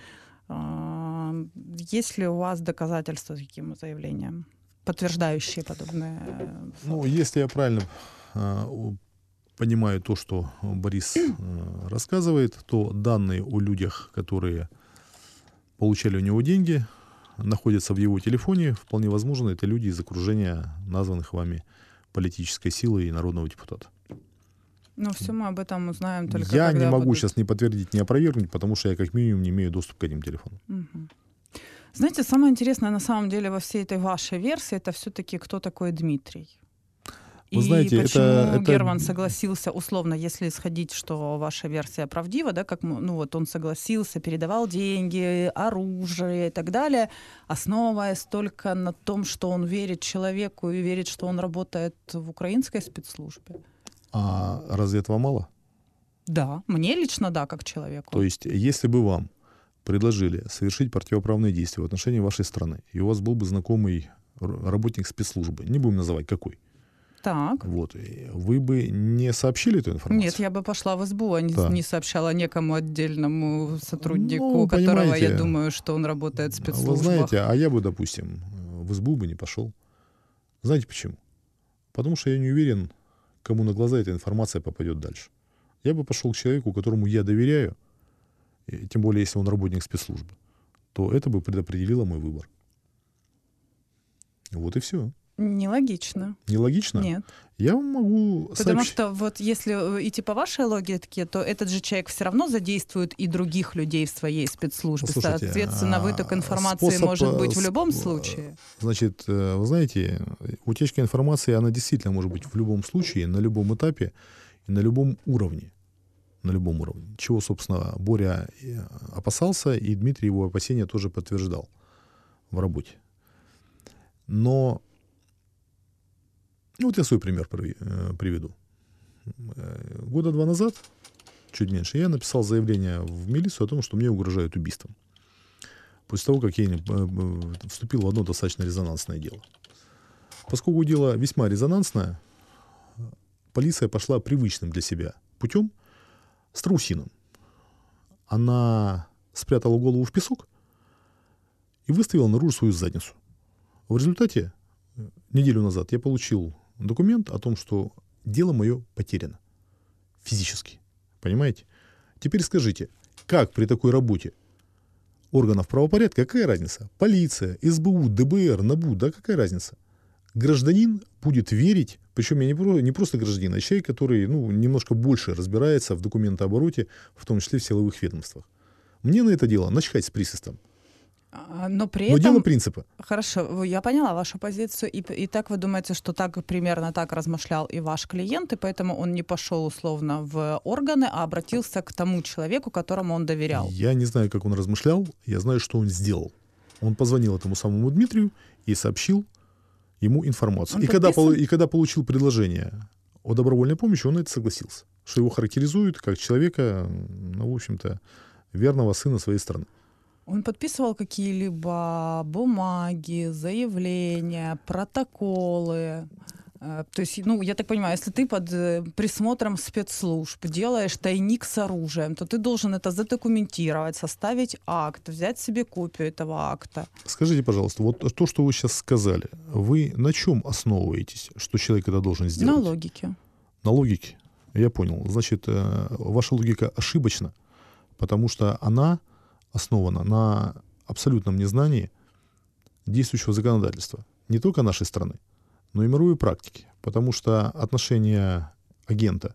Есть ли у вас доказательства таким заявлениям, подтверждающие подобные факты? Если я правильно понимаю то, что Борис рассказывает, то данные о людях, которые получали у него деньги, находятся в его телефоне. Вполне возможно, это люди из окружения названных вами политической силы и народного депутата. Но все мы об этом узнаем только Я когда не могу будут... сейчас ни подтвердить, ни опровергнуть, потому что я как минимум не имею доступа к этим телефонам. Мгм. Знаете, самое интересное на самом деле во всей этой вашей версии, это все-таки кто такой Дмитрий. Вы И знаете, почему это... Герман согласился, условно, если исходить, что ваша версия правдива, да, как ну вот он согласился, передавал деньги, оружие и так далее, основываясь только на том, что он верит человеку и верит, что он работает в украинской спецслужбе. А разве этого мало? Да, мне лично да, как человеку. То есть, если бы вам предложили совершить противоправные действия в отношении вашей страны, и у вас был бы знакомый работник спецслужбы, не будем называть какой, Так. вот, и вы бы не сообщили эту информацию? Нет, я бы пошла в СБУ, а Да. не сообщала некому отдельному сотруднику, Ну, которого понимаете, я думаю, что он работает в Вы спецслужбах. знаете, а я бы, допустим, в СБУ бы не пошел. Знаете почему? Потому что я не уверен, кому на глаза эта информация попадет дальше. Я бы пошел к человеку, которому я доверяю, и тем более, если он работник спецслужбы, то это бы предопределило мой выбор. Вот и все. Нелогично. Нелогично? Нет. Я вам могу Потому сообщить. что вот если идти по вашей логике, то этот же человек все равно задействует и других людей в своей спецслужбе. Слушайте, Соответственно, выток информации может быть в любом случае. Значит, вы знаете, утечка информации, она действительно может быть в любом случае, на любом этапе и на любом уровне. На любом уровне. Чего, собственно, Боря опасался, и Дмитрий его опасения тоже подтверждал в работе. Но вот я свой пример приведу. Года 2 назад, чуть меньше, я написал заявление в милицию о том, что мне угрожают убийством. После того, как я вступил в одно достаточно резонансное дело. Поскольку дело весьма резонансное, полиция пошла привычным для себя путем, страусиным. Она спрятала голову в песок и выставила наружу свою задницу. В результате, неделю назад, я получил документ о том, что дело мое потеряно. Физически. Понимаете? Теперь скажите, как при такой работе органов правопорядка, какая разница? Полиция, СБУ, ДБР, НАБУ, да какая разница? Гражданин будет верить, причем я не просто гражданин, а человек, который немножко больше разбирается в документообороте, в том числе в силовых ведомствах. Мне на это дело начхать с присвистом. Но при Но этом... дело принципа. Хорошо, я поняла вашу позицию. И так вы думаете, что так примерно так размышлял и ваш клиент, и поэтому он не пошел условно в органы, а обратился к тому человеку, которому он доверял? Я не знаю, как он размышлял, я знаю, что он сделал. Он позвонил этому самому Дмитрию и сообщил ему информацию. И когда получил предложение о добровольной помощи, он на это согласился. Что его характеризует как человека, в общем-то, верного сына своей страны. Он подписывал какие-либо бумаги, заявления, протоколы? То есть, я так понимаю, если ты под присмотром спецслужб делаешь тайник с оружием, то ты должен это задокументировать, составить акт, взять себе копию этого акта. Скажите, пожалуйста, вот то, что вы сейчас сказали, вы на чем основываетесь, что человек это должен сделать? На логике. На логике? Я понял. Значит, ваша логика ошибочна, потому что она основана на абсолютном незнании действующего законодательства. Не только нашей страны, но и мировой практики. Потому что отношения агента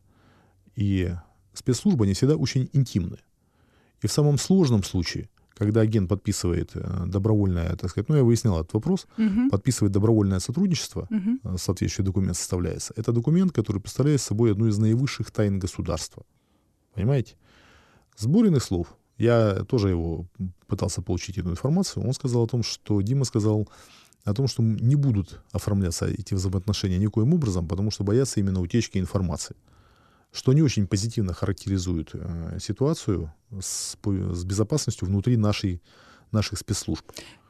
и спецслужбы, они всегда очень интимны. И в самом сложном случае, когда агент подписывает добровольное, так сказать, я выяснял этот вопрос, подписывает добровольное сотрудничество, соответствующий документ составляется. Это документ, который представляет собой одну из наивысших тайн государства. Понимаете? С Бориных слов, я тоже его пытался получить эту информацию, он сказал о том, что Дима сказал о том, что не будут оформляться эти взаимоотношения никоим образом, потому что боятся именно утечки информации. Что не очень позитивно характеризует ситуацию с безопасностью внутри наших спецслужб.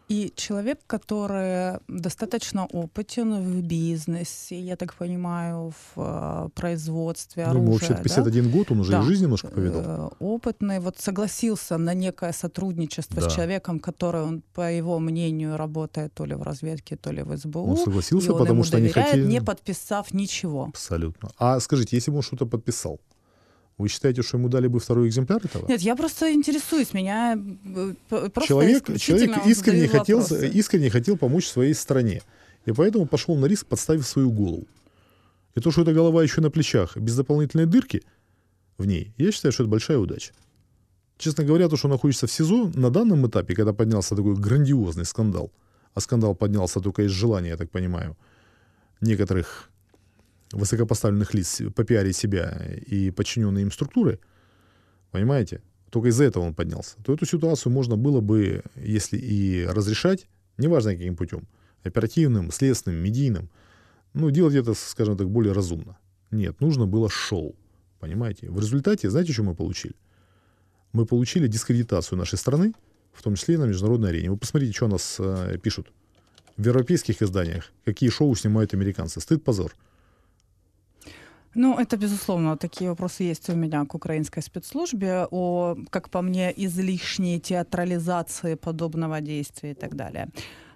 И человек, который достаточно опытен в бизнесе, я так понимаю, в производстве Ну, ему вообще-то оружия, да? 51 год, он уже и Да, жизнь немножко повидал. опытный, вот согласился на некое сотрудничество с Да. человеком, который, он, по его мнению, работает то ли в разведке, то ли в Он СБУ, и согласился, он потому ему что они доверяет, хотели... не подписав ничего. Абсолютно. А скажите, если бы он что-то подписал, вы считаете, что ему дали бы второй экземпляр этого? Нет, я просто интересуюсь, меня просто Человек исключительно искренне задаю хотел, вопросы. искренне хотел помочь своей стране. И поэтому пошел на риск, подставив свою голову. И то, что эта голова еще на плечах, без дополнительной дырки в ней, я считаю, что это большая удача. Честно говоря, то, что он находится в СИЗО, на данном этапе, когда поднялся такой грандиозный скандал, а скандал поднялся только из желания, я так понимаю, некоторых высокопоставленных лиц попиарить себя и подчиненные им структуры, понимаете, только из-за этого он поднялся, то эту ситуацию можно было бы, если и разрешать, неважно каким путем, оперативным, следственным, медийным, ну, делать это, скажем так, более разумно. Нет, нужно было шоу, понимаете. В результате, знаете, что мы получили? Мы получили дискредитацию нашей страны, в том числе и на международной арене. Вы посмотрите, что о нас пишут в европейских изданиях, какие шоу снимают американцы. Стыд, позор. Ну, это, безусловно, такие вопросы есть у меня к украинской спецслужбе, о, как по мне, излишней театрализации подобного действия и так далее.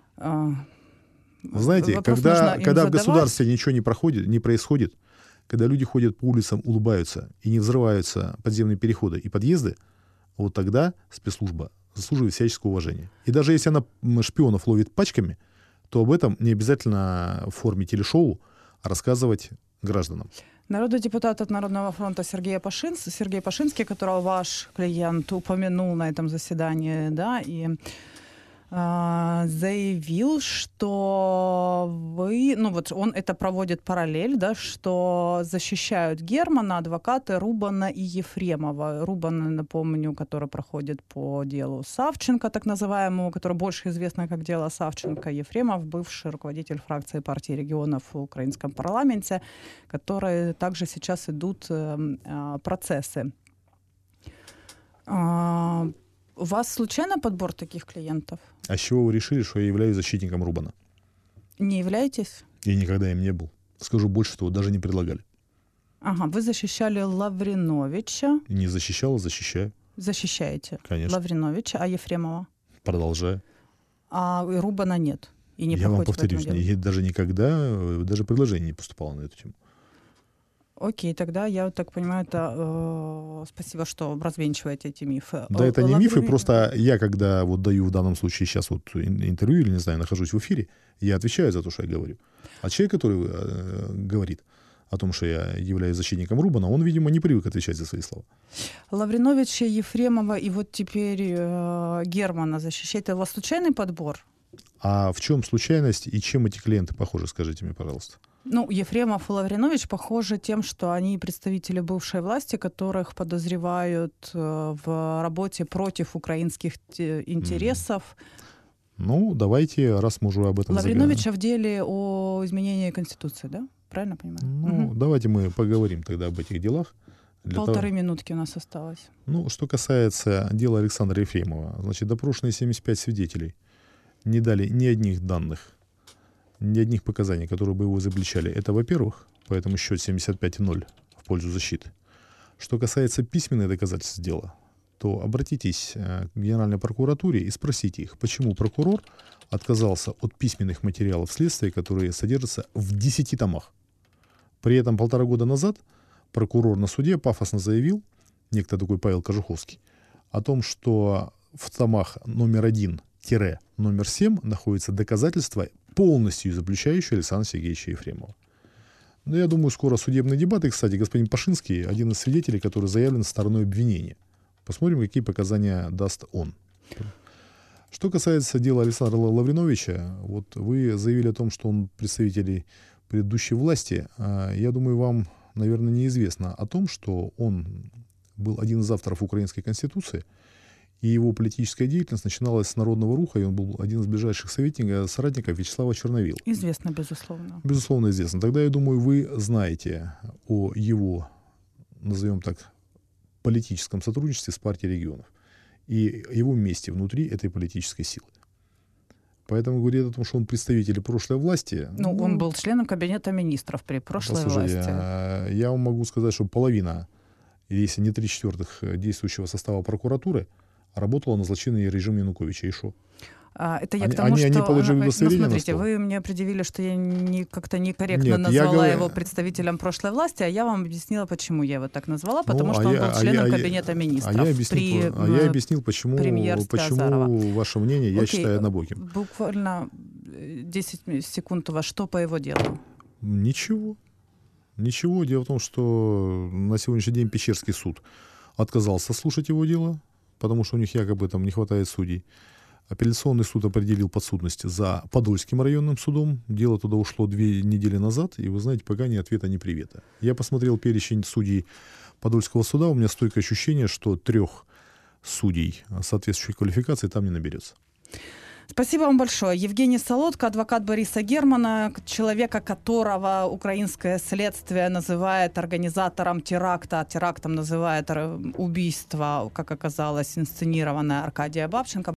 Вы знаете, Вопрос когда нужно им в задавать. государстве ничего не происходит, когда люди ходят по улицам, улыбаются и не взрываются подземные переходы и подъезды, вот тогда спецслужба заслуживает всяческого уважения. И даже если она шпионов ловит пачками, то об этом не обязательно в форме телешоу рассказывать гражданам. Народный депутат от Народного фронта Сергей Пашинский, которого ваш клиент упомянул на этом заседании, да, и заявил, что вы, ну вот он это проводит параллель, да, что защищают Германа адвокаты Рубана и Ефремова. Рубан, напомню, который проходит по делу Савченко, так называемому, который больше известно как дело Савченко. Ефремов, бывший руководитель фракции партии регионов в украинском парламенте, которые также сейчас идут процессы. У вас случайно подбор таких клиентов? А с чего вы решили, что я являюсь защитником Рубана? Не являетесь? Я никогда им не был. Скажу больше того, даже не предлагали. Ага, вы защищали Лавриновича. Не защищал, а защищаю. Защищаете? Конечно. Лавриновича, а Ефремова? Продолжаю. А Рубана нет? И не Я вам проходит по этому повторюсь, делу? даже никогда, даже предложение не поступало на эту тему. Окей, тогда я так понимаю, это спасибо, что развенчиваете эти мифы. Да, это не мифы, просто я, когда вот даю в данном случае сейчас вот интервью или, не знаю, нахожусь в эфире, я отвечаю за то, что я говорю. А человек, который говорит о том, что я являюсь защитником Рубана, он, видимо, не привык отвечать за свои слова. Лавриновича, Ефремова и вот теперь Германа защищаете. У вас случайный подбор? А в чем случайность и чем эти клиенты похожи, скажите мне, пожалуйста? Ну, Ефремов и Лавринович похожи тем, что они представители бывшей власти, которых подозревают в работе против украинских интересов. Ну, давайте, раз мы уже об этом Лавриновича в деле о изменении Конституции, да? Правильно понимаю? Ну, давайте мы поговорим тогда об этих делах. Полторы минутки у нас осталось. Ну, что касается дела Александра Ефремова, значит, допрошенные 75 свидетелей не дали ни одних данных, ни одних показаний, которые бы его изобличали. Это, во-первых, поэтому счет 75-0 в пользу защиты. Что касается письменных доказательств дела, то обратитесь к Генеральной прокуратуре и спросите их, почему прокурор отказался от письменных материалов следствия, которые содержатся в 10 томах. При этом 1,5 года назад прокурор на суде пафосно заявил, некто такой Павел Кожуховский, о том, что в томах номер 1-номер 7 находятся доказательства, полностью изобличающие Александра Сергеевича Ефремова. Но я думаю, скоро судебные дебаты. Кстати, господин Пашинский один из свидетелей, который заявлен стороной обвинения. Посмотрим, какие показания даст он. Что касается дела Александра Лавриновича, вот вы заявили о том, что он представитель предыдущей власти. Я думаю, вам, наверное, неизвестно о том, что он был один из авторов Украинской Конституции, и его политическая деятельность начиналась с Народного Руха, и он был один из ближайших соратников Вячеслава Черновила. Известно, безусловно. Безусловно, известно. Тогда, я думаю, вы знаете о его, назовем так, политическом сотрудничестве с партией регионов и его месте внутри этой политической силы. Поэтому говорит о том, что он представитель прошлой власти. Ну, он был членом кабинета министров при прошлой власти. Я вам могу сказать, что половина, если не 3/4 действующего состава прокуратуры, работала на злочинный режим Януковича. И что? Это я к тому, что... Они положили удостоверение на смотрите, стол? вы мне предъявили, что я как-то некорректно назвала его представителем прошлой власти, а я вам объяснила, почему я его так назвала, потому что он был членом кабинета министров. Я объяснил, почему ваше мнение я считаю однобоким. Буквально 10 секунд у вас. Что по его делу? Ничего. Дело в том, что на сегодняшний день Печерский суд отказался слушать его дело, потому что у них якобы там не хватает судей. Апелляционный суд определил подсудность за Подольским районным судом. Дело туда ушло 2 недели назад, и вы знаете, пока ни ответа, ни привета. Я посмотрел перечень судей Подольского суда, у меня стойкое ощущение, что 3 судей соответствующей квалификации там не наберется. Спасибо вам большое. Евгений Солодко, адвокат Бориса Германа, человека, которого украинское следствие называет организатором теракта, терактом называет убийство, как оказалось, инсценированное Аркадия Бабченко.